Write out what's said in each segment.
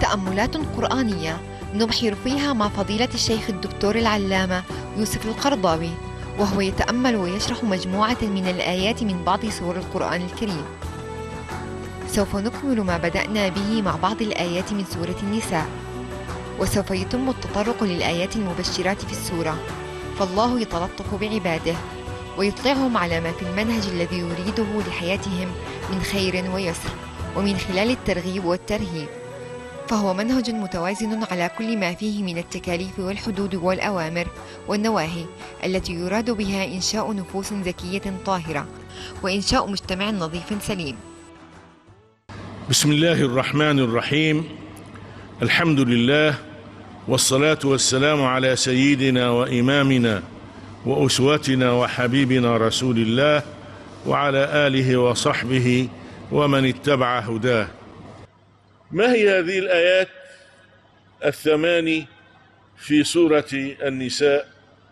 تأملات قرآنية نبحر فيها مع فضيلة الشيخ الدكتور العلامة يوسف القرضاوي، وهو يتأمل ويشرح مجموعة من الآيات من بعض سور القرآن الكريم. سوف نكمل ما بدأنا به مع بعض الآيات من سورة النساء، وسوف يتم التطرق للآيات المبشرات في السورة، فالله يتلطف بعباده ويطلعهم على ما في المنهج الذي يريده لحياتهم من خير ويسر، ومن خلال الترغيب والترهيب، فهو منهج متوازن على كل ما فيه من التكاليف والحدود والأوامر والنواهي التي يراد بها إنشاء نفوس زكية طاهرة وإنشاء مجتمع نظيف سليم. بسم الله الرحمن الرحيم. الحمد لله، والصلاة والسلام على سيدنا وإمامنا وأسوتنا وحبيبنا رسول الله وعلى آله وصحبه ومن اتبع هداه. ما هي هذه الآيات الثماني في سورة النساء؟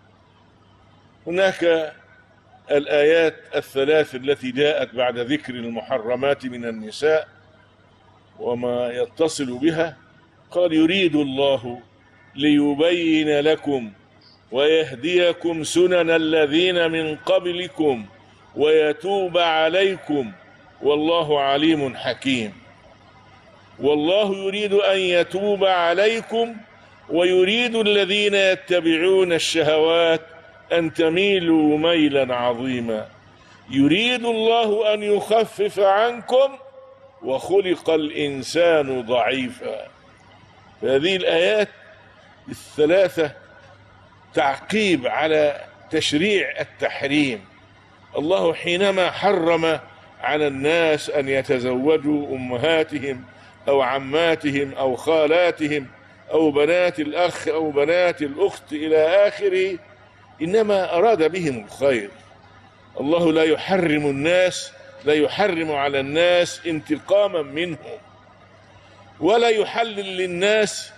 هناك الآيات الثلاث التي جاءت بعد ذكر المحرمات من النساء وما يتصل بها. قال: يريد الله ليبين لكم ويهديكم سنن الذين من قبلكم ويتوب عليكم والله عليم حكيم. والله يريد أن يتوب عليكم ويريد الذين يتبعون الشهوات أن تميلوا ميلا عظيما. يريد الله أن يخفف عنكم وخلق الإنسان ضعيفا. هذه الآيات الثلاثة تعقيب على تشريع التحريم. الله حينما حرم على الناس أن يتزوجوا أمهاتهم أو عماتهم أو خالاتهم أو بنات الأخ أو بنات الأخت إلى آخره، إنما أراد بهم الخير. الله لا يحرم على الناس انتقاما منهم، ولا يحلل للناس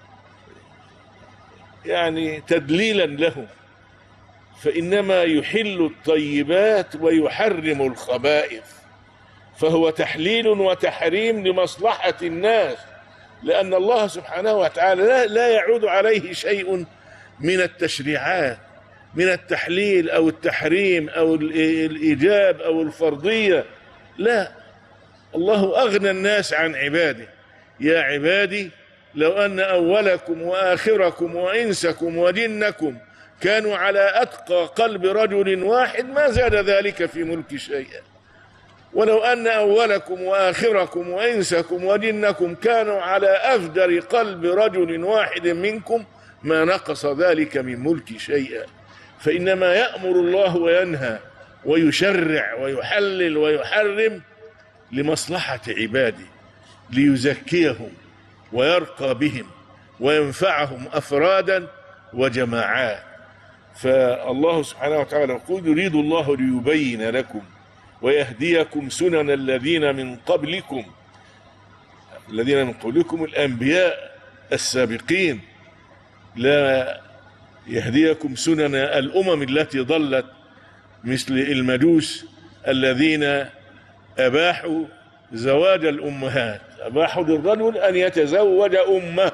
تدليلا لهم، فإنما يحل الطيبات ويحرم الخبائث، فهو تحليل وتحريم لمصلحة الناس، لأن الله سبحانه وتعالى لا يعود عليه شيء من التشريعات، من التحليل أو التحريم أو الإيجاب أو الفرضية. لا، الله أغنى الناس عن عباده. يا عبادي لو أن أولكم وآخركم وإنسكم وجنكم كانوا على أتقى قلب رجل واحد ما زاد ذلك في ملك شيئا، ولو أن أولكم وآخركم وإنسكم وجنكم كانوا على أفجر قلب رجل واحد منكم ما نقص ذلك من ملك شيئا. فإنما يأمر الله وينهى ويشرع ويحلل ويحرم لمصلحة عباده، ليزكيهم ويرقى بهم وينفعهم أفرادا وجماعات. فالله سبحانه وتعالى يقول: يريد الله ليبين لكم ويهديكم سنن الذين من قبلكم. الذين من قبلكم الأنبياء السابقين، لا يهديكم سنن الأمم التي ضلت، مثل المجوس الذين أباحوا زواج الأمهات، أباحوا للرجل أن يتزوج أمه،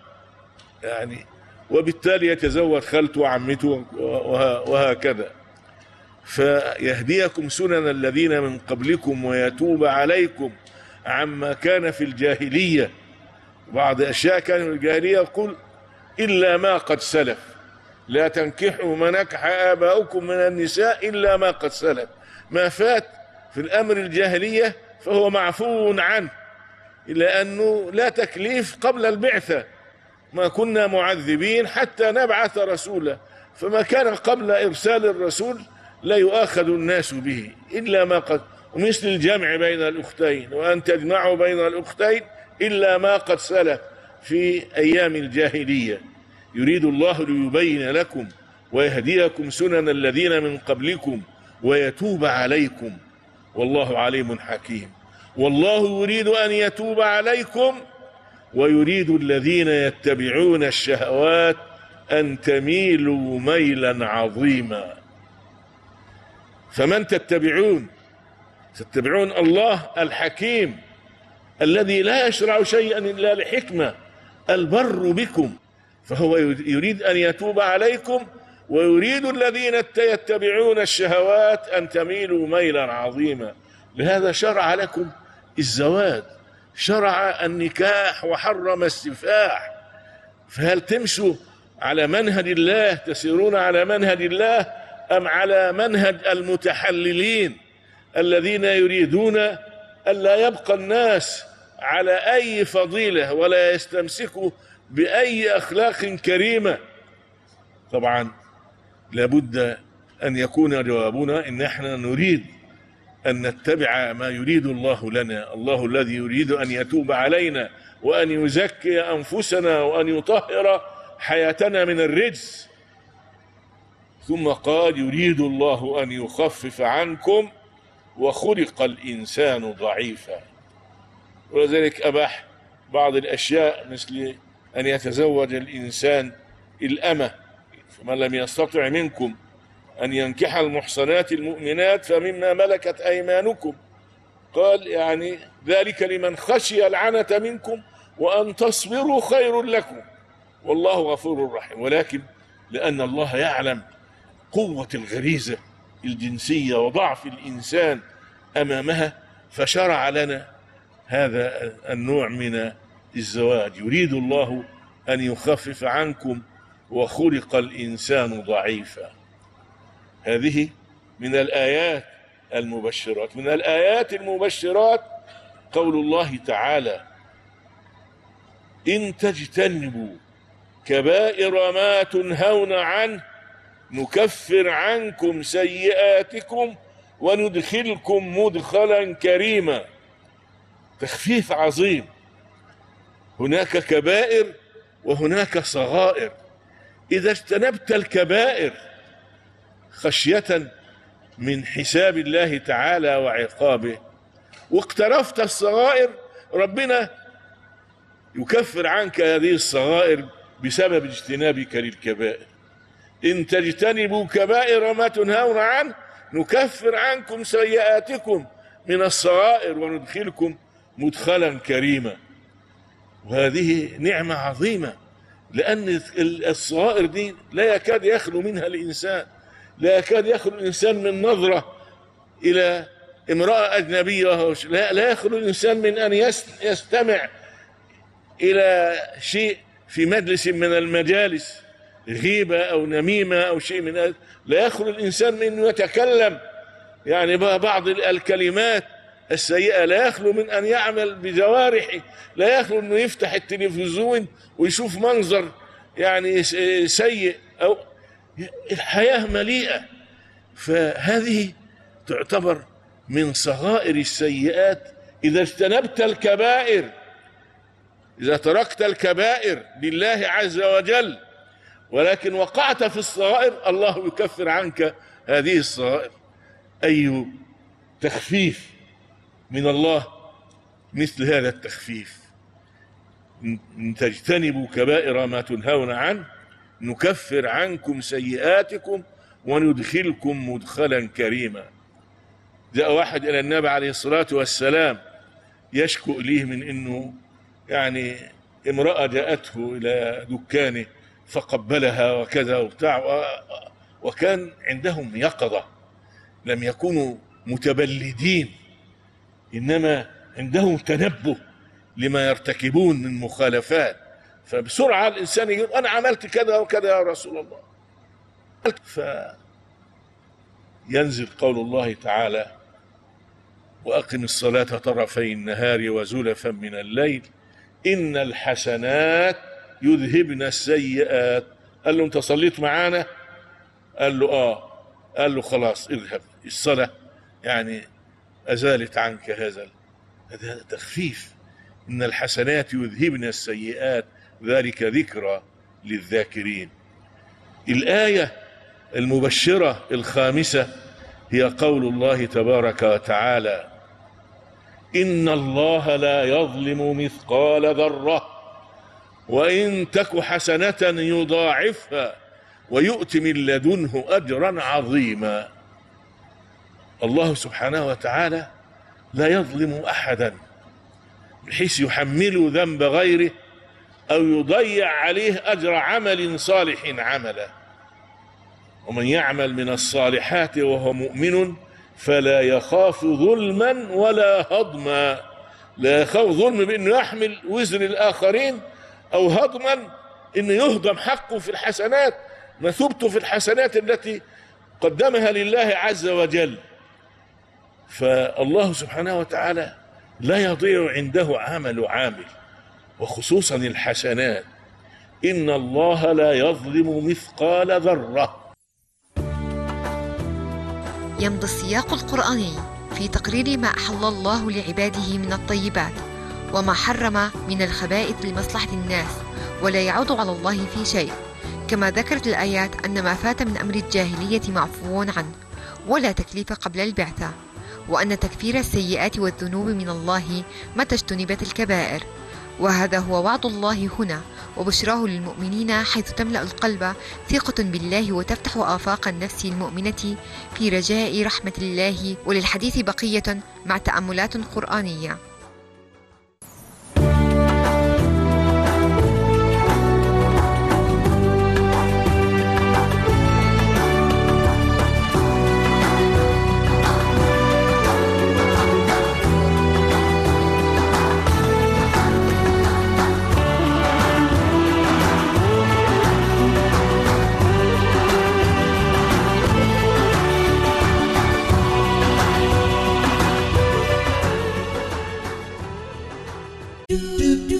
وبالتالي يتزوج خالته وعمته وهكذا. فيهديكم سنن الذين من قبلكم ويتوب عليكم عما كان في الجاهلية. بعض أشياء كان في الجاهلية يقول: إلا ما قد سلف، لا تنكحوا ما نكح آباؤكم من النساء إلا ما قد سلف. ما فات في الأمر الجاهلية فهو معفو عنه، إلا أنه لا تكليف قبل البعثة، ما كنا معذبين حتى نبعث رسولا، فما كان قبل إرسال الرسول لا يؤاخذ الناس به إلا ما قد. ومثل الجمع بين الأختين، وأن تجمعوا بين الأختين إلا ما قد سلف في أيام الجاهلية. يريد الله ليبين لكم ويهديكم سنن الذين من قبلكم ويتوب عليكم والله عليم حكيم. والله يريد أن يتوب عليكم ويريد الذين يتبعون الشهوات أن تميلوا ميلا عظيما. فمن تتبعون الله الحكيم الذي لا يشرع شيئا إلا لحكمة، البر بكم، فهو يريد أن يتوب عليكم، ويريد الذين يتبعون الشهوات أن تميلوا ميلا عظيما. لهذا شرع لكم الزواج، شرع النكاح وحرم السفاح. فهل تمشوا على منهج الله، تسيرون على منهج الله، أم على منهج المتحللين الذين يريدون ألا يبقى الناس على أي فضيلة ولا يستمسكوا بأي أخلاق كريمة؟ طبعا لابد أن يكون جوابنا إن احنا نريد أن نتبع ما يريد الله لنا، الله الذي يريد أن يتوب علينا وأن يزكي أنفسنا وأن يطهر حياتنا من الرجس. ثم قال يريد الله أن يخفف عنكم وخلق الإنسان ضعيفا. ولذلك أباح بعض الأشياء مثل أن يتزوج الإنسان الأمة، فمن لم يستطع منكم أن ينكح المحصنات المؤمنات فمما ملكت أيمانكم، قال يعني ذلك لمن خشي العنة منكم وأن تصبروا خير لكم والله غفور رحيم. ولكن لأن الله يعلم قوة الغريزة الجنسية وضعف الإنسان أمامها فشرع لنا هذا النوع من الزواج. يريد الله أن يخفف عنكم وخلق الإنسان ضعيفا. هذه من الآيات المبشرات. من الآيات المبشرات قول الله تعالى إن تجتنبوا كبائر ما تنهون عنه نكفر عنكم سيئاتكم وندخلكم مدخلا كريما. تخفيف عظيم. هناك كبائر وهناك صغائر. إذا اجتنبت الكبائر خشية من حساب الله تعالى وعقابه واقترفت الصغائر، ربنا يكفر عنك هذه الصغائر بسبب اجتنابك للكبائر. إن تجتنبوا كبائر ما تنهون عنه نكفر عنكم سيئاتكم من الصغائر وندخلكم مدخلا كريما. وهذه نعمة عظيمة، لأن الصغائر دي لا يكاد يخلو منها الإنسان، لا يكاد يخلو الإنسان من نظرة إلى امرأة أجنبية، لا يخلو الإنسان من أن يستمع إلى شيء في مجلس من المجالس، غيبة أو نميمة أو شيء من هذا. لا يخلو الإنسان من أن يتكلم يعني بعض الكلمات السيئة، لا يخلو من أن يعمل بجوارحه، لا يخلو أنه يفتح التلفزيون ويشوف منظر يعني سيء، أو الحياة مليئة. فهذه تعتبر من صغائر السيئات إذا اجتنبت الكبائر، إذا تركت الكبائر لله عز وجل ولكن وقعت في الصغائر الله يكفر عنك هذه الصغائر. أي تخفيف من الله مثل هذا التخفيف. إن تجتنبوا كبائر ما تنهون عنه نكفر عنكم سيئاتكم وندخلكم مدخلا كريما. جاء واحد إلى النبي عليه الصلاة والسلام يشكو إليه من أنه يعني امرأة جاءته إلى دكانه فقبلها وكذا وبتاع، وكان عندهم يقظة، لم يكونوا متبلدين، إنما عندهم تنبه لما يرتكبون من مخالفات. فبسرعة الإنسان يقول أنا عملت كذا وكذا يا رسول الله. فينزل قول الله تعالى وأقم الصلاة طرفي النهار وزلفا من الليل إن الحسنات يذهبن السيئات. قال له أنت صليت معانا؟ قال له آه. قال له خلاص اذهب، الصلاة يعني أزالت عنك هذا تخفيف. إن الحسنات يذهبن السيئات ذلك ذكرى للذاكرين. الآية المبشرة الخامسة هي قول الله تبارك وتعالى إن الله لا يظلم مثقال ذرة وإن تك حسنة يضاعفها ويؤت من لدنه أجرا عظيما. الله سبحانه وتعالى لا يظلم أحدا، بحيث يحمله ذنب غيره أو يضيع عليه أجر عمل صالح عمله. ومن يعمل من الصالحات وهو مؤمن فلا يخاف ظلما ولا هضما. لا يخاف ظلم بأنه يحمل وزر الآخرين، أو هضما أنه يهضم حقه في الحسنات، مثوبته في الحسنات التي قدمها لله عز وجل. فالله سبحانه وتعالى لا يضيع عنده عمل عامل، وخصوصا الحسنات. إن الله لا يظلم مثقال ذرة. يمضي السياق القرآني في تقرير ما أحل الله لعباده من الطيبات وما حرم من الخبائث لمصلحة الناس، ولا يعود على الله في شيء. كما ذكرت الآيات أن ما فات من أمر الجاهلية معفو عنه ولا تكليف قبل البعثة، وأن تكفير السيئات والذنوب من الله متى اجتنبت الكبائر. وهذا هو وعد الله هنا وبشراه للمؤمنين، حيث تملأ القلب ثقة بالله وتفتح آفاق النفس المؤمنة في رجاء رحمة الله. وللحديث بقية مع تأملات قرآنية. do do